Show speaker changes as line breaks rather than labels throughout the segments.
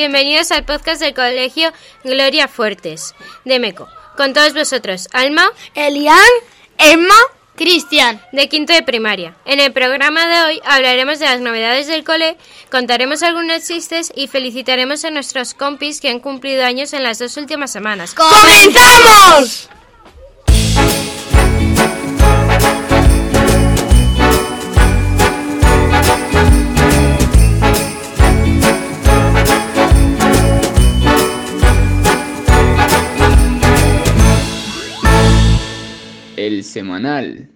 bienvenidos al podcast del Colegio Gloria Fuertes de Meco. Con todos vosotros, Alma,
Elian, Emma, Cristian,
de quinto de primaria. En el programa de hoy hablaremos de las novedades del cole, contaremos algunos chistes y felicitaremos a nuestros compis que han cumplido años en las 2 últimas semanas.
¡Comenzamos!
El semanal.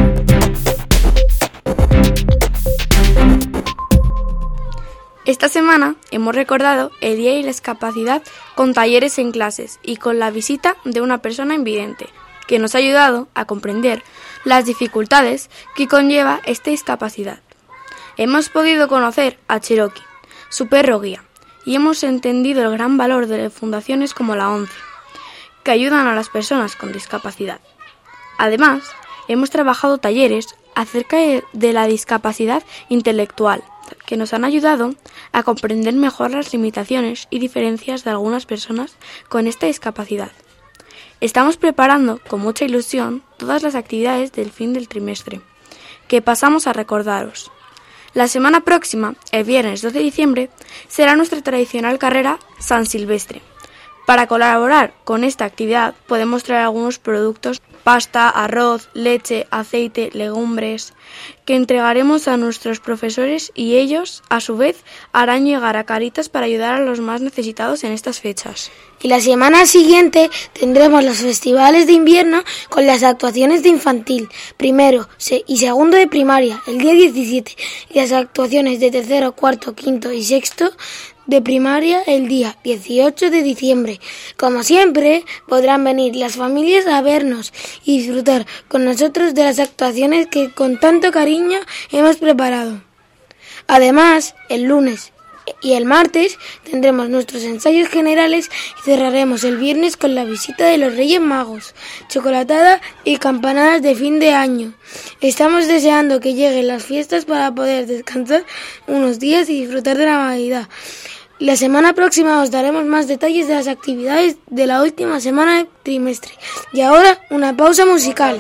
Esta semana hemos recordado el Día de la Discapacidad con talleres en clases y con la visita de una persona invidente, que nos ha ayudado a comprender las dificultades que conlleva esta discapacidad. Hemos podido conocer a Cherokee, su perro guía, y hemos entendido el gran valor de fundaciones como la ONCE, que ayudan a las personas con discapacidad. Además, hemos trabajado talleres acerca de la discapacidad intelectual, que nos han ayudado a comprender mejor las limitaciones y diferencias de algunas personas con esta discapacidad. Estamos preparando con mucha ilusión todas las actividades del fin del trimestre, que pasamos a recordaros. La semana próxima, el viernes 2 de diciembre, será nuestra tradicional carrera San Silvestre. Para colaborar con esta actividad podemos traer algunos productos: pasta, arroz, leche, aceite, legumbres, que entregaremos a nuestros profesores y ellos, a su vez, harán llegar a Cáritas para ayudar a los más necesitados en estas fechas.
Y la semana siguiente tendremos los festivales de invierno con las actuaciones de infantil, primero y segundo de primaria, el día 17, y las actuaciones de tercero, cuarto, quinto y sexto de primaria el día 18 de diciembre. Como siempre, podrán venir las familias a vernos y disfrutar con nosotros de las actuaciones que con tanto cariño hemos preparado. Además, el lunes y el martes tendremos nuestros ensayos generales y cerraremos el viernes con la visita de los Reyes Magos, chocolatada y campanadas de fin de año. Estamos deseando que lleguen las fiestas para poder descansar unos días y disfrutar de la Navidad. La semana próxima os daremos más detalles de las actividades de la última semana del trimestre. Y ahora, una pausa musical.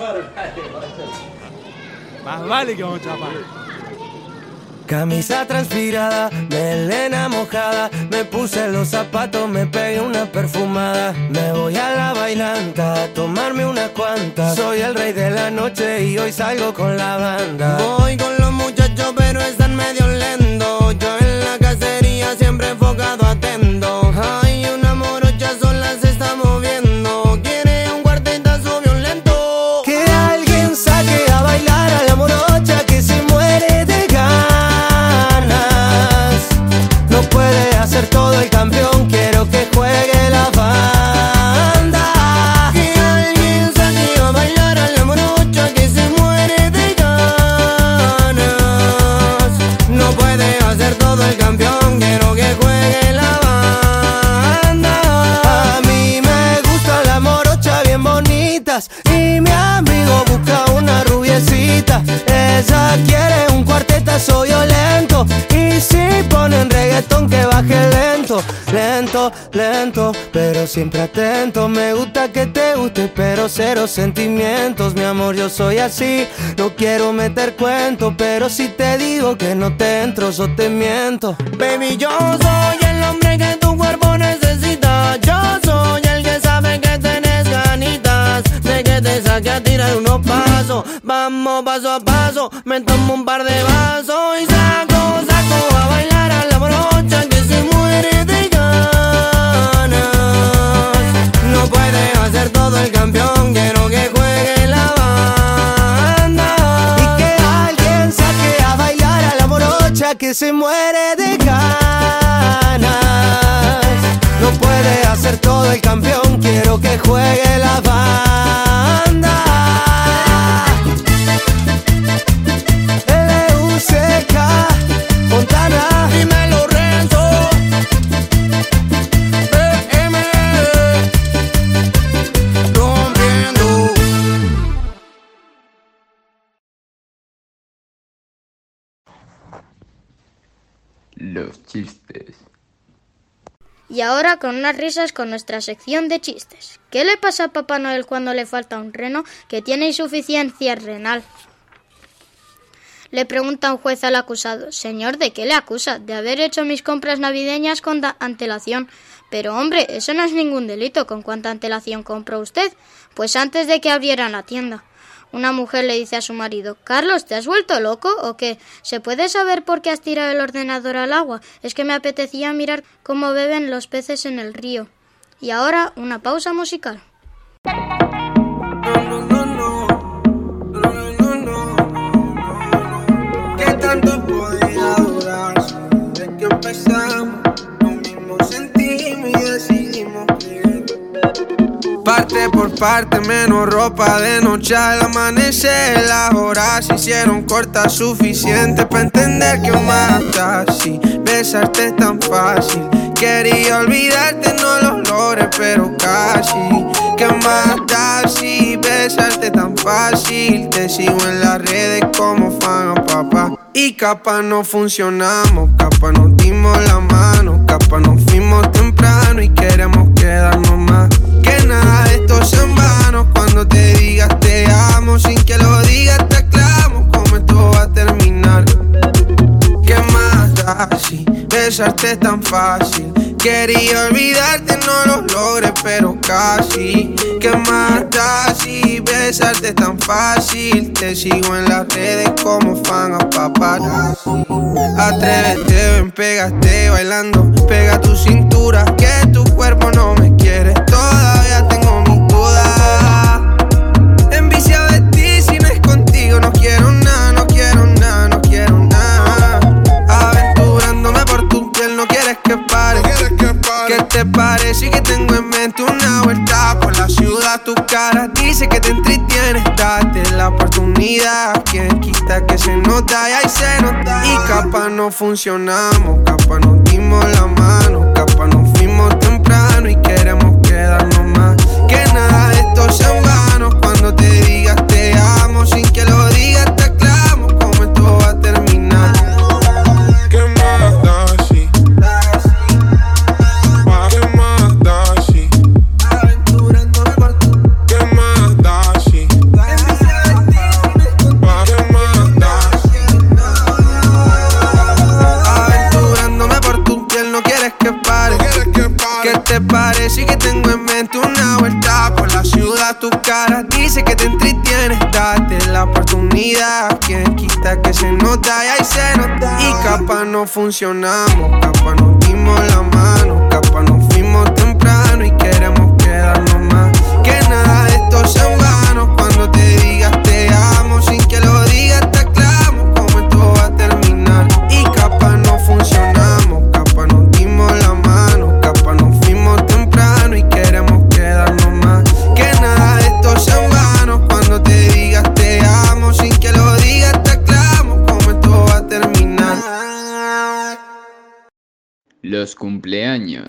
Más vale que vamos a chapar.
Camisa transpirada, melena mojada, me puse los zapatos, me pegué una perfumada. Me voy a la bailanta a tomarme unas cuantas. Soy el rey de la noche y hoy salgo con la banda. Voy con los muchachos pero están medio lentos. Yo en la cacería siempre enfocado atento. Ay, una morocha sola se está moviendo. Quiere un cuartetazo violento. Que alguien saque a bailar a la morocha que se muere de ganas. No puede hacer todo el campeón, quiero que juegue la banda. Que alguien saque a bailar a la morocha que se muere de ganas. No puede hacer todo el campeón, quiero que juegue la banda. A mí me gustan las morochas bien bonitas y mi amigo busca una rubiecita. Ella quiere un cuartetazo violento y si ponen reggaetón que baje lento, lento, lento, pero siempre atento. Me gusta que te guste pero cero sentimientos. Mi amor, yo soy así, no quiero meter cuento, pero si te digo que no te entro, yo te miento. Baby, yo soy el hombre que tu cuerpo necesita. Yo soy el que sabe que tenés ganitas de que te saque a tirar unos pasos. Vamos paso a paso, me tomo un par de vasos y saco a bailar a la morocha que se muere de ganas. No puede hacer todo el campeón, quiero que juegue la banda. Y que alguien saque a bailar a la morocha que se muere de ganas. No puede hacer todo el campeón, quiero que juegue la banda. LUCK, Fontana, dímelo Renzo, BM, rompiendo.
Los chistes.
Y ahora con unas risas con nuestra sección de chistes. ¿Qué le pasa a Papá Noel cuando le falta un reno? Que tiene insuficiencia renal. Le pregunta un juez al acusado: Señor, ¿de qué le acusa? De haber hecho mis compras navideñas con antelación. Pero hombre, eso no es ningún delito. ¿Con cuánta antelación compró usted? Pues antes de que abrieran la tienda. Una mujer le dice a su marido: Carlos, ¿te has vuelto loco o qué? ¿Se puede saber por qué has tirado el ordenador al agua? Es que me apetecía mirar cómo beben los peces en el río. Y ahora una pausa musical.
¿Qué tanto podía durar? Desde que empezamos, lo mismo sentimos y decidimos creer. Parte por parte, menos ropa de noche al amanecer. Las horas se hicieron cortas, suficiente para entender que mata. Si besarte es tan fácil, quería olvidarte, no lo logré, pero casi. ¿Qué mata si besarte tan fácil? Te sigo en las redes como fan a papá. Y capaz no funcionamos, capaz nos dimos la mano, capaz nos fuimos temprano y queremos quedarnos más. Que nada de esto sea en vano. Cuando te digas te amo, sin que lo digas te aclamo cómo esto va a terminar. ¿Qué más da si besarte es tan fácil? Quería olvidarte, no lo logré, pero casi. ¿Qué más da si besarte es tan fácil? Te sigo en las redes como fan a paparazzi. Atrévete, ven, pégate bailando. Pega tu cintura, que tu cuerpo no me quiere. Todavía tengo mis dudas. Enviciado de ti, si no es contigo no quiero nada, no quiero nada, no quiero nada. Aventurándome por tu piel, no quieres que pare. ¿Qué te parece que tengo en mente una vuelta por la ciudad? Tu cara dice que te entretiene, date la oportunidad. Quien quita que se nota y ahí se nota. Y capaz no funcionamos, capaz nos dimos la mano, capaz nos fuimos temprano y queremos quedarnos más. Que nada de esto sea en vano. Cuando te digas te amo, sin que lo digas te aclamo cómo esto va a terminar. ¿Qué más da si? ¿Qué más da si? Aventurándome por tu. ¿Qué más da si? ¿Qué más da si? Aventurándome por tu piel, no quieres que pare. ¿Qué te parece que tengo en mente una vuelta por la ciudad? Tu cara dice que te entretiene, date la oportunidad. Quien quita que se nota y ahí se nota. Y capaz no funcionamos, capaz nos dimos la mano, capaz nos fuimos temprano y queremos quedarnos más. Que nada de esto sea en vano. Cuando te digas te amo, sin que lo digas te aclamo cómo esto va a terminar. Y capaz no funcionamos, capaz nos dimos la mano, capaz nos fuimos temprano y queremos quedarnos más. Que nada de esto sea en vano. Cuando te digas te amo, sin que lo digas te aclamo cómo esto va a terminar.
Los cumpleaños.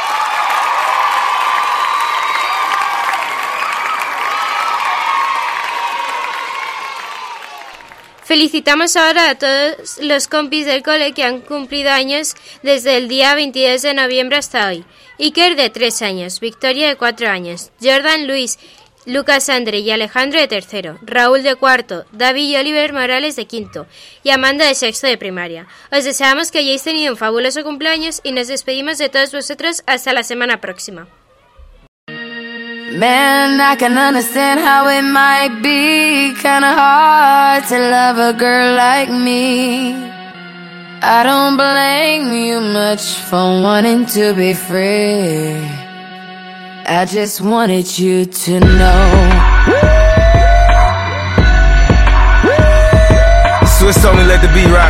Felicitamos ahora a todos los compis del cole que han cumplido años desde el día 22 de noviembre hasta hoy. Iker de 3 años, Victoria de 4 años, Jordan, Luis, Lucas, Andre y Alejandro de 3, Raúl de 4, David y Oliver Morales de 5 y Amanda de 6 de primaria. Os deseamos que hayáis tenido un fabuloso cumpleaños y nos despedimos de todos vosotros hasta la semana próxima.
Man, I can understand how it might be kinda hard to love a girl like me. I don't blame you much for wanting to be free. I just wanted you to know.
Swiss only let the beat rock.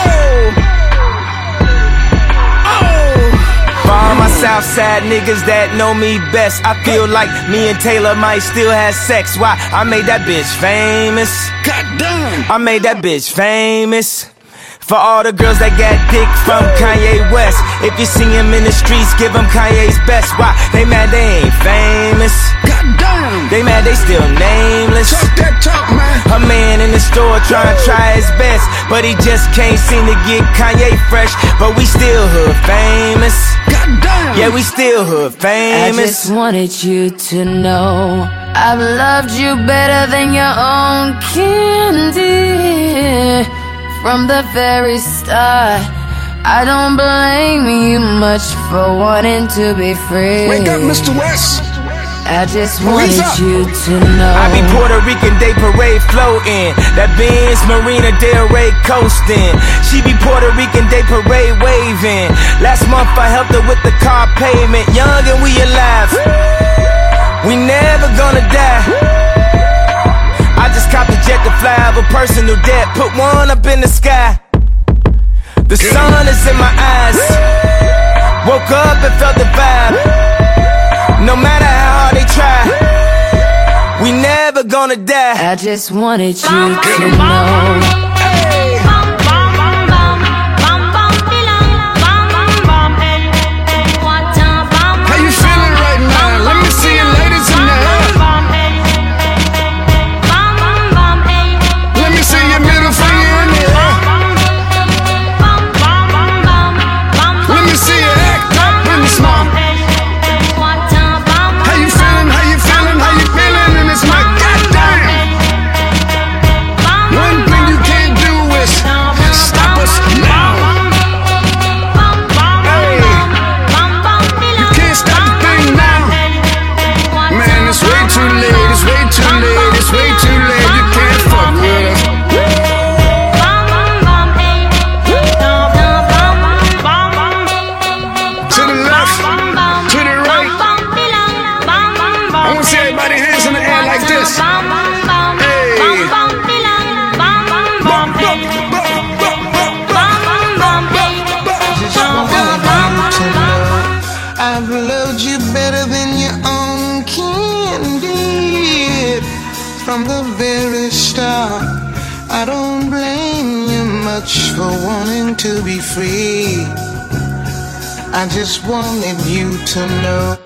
For all my Southside niggas that know me best, I feel like me and Taylor might still have sex. Why? I made that bitch famous. Goddamn! I made that bitch famous. For all the girls that got dick from Kanye West, if you see him in the streets, give him Kanye's best. Why? They mad they ain't famous.
Goddamn.
They mad they still nameless.
Talk that talk, man.
A man in the store trying to try his best, but he just can't seem to get Kanye fresh. But we still hood famous.
Goddamn.
Yeah, we still hood famous.
I just wanted you to know I've loved you better than your own candy. From the very start, I don't blame you much for wanting to be free.
Wake up, Mr. West.
I just wanted you to know
I be Puerto Rican Day Parade floating, that Benz Marina Del Rey coasting. She be Puerto Rican Day Parade waving. Last month I helped her with the car payment. Young and we alive, we never gonna die. I just copped a jet to fly over personal debt. Put one up in the sky. The sun is in my eyes. Woke up and felt the vibe. No matter how hard they try, we never gonna die.
I just wanted you to know.
I've loved you better than your own candy. From the very start, I don't blame you much for wanting to be free. I just wanted you to know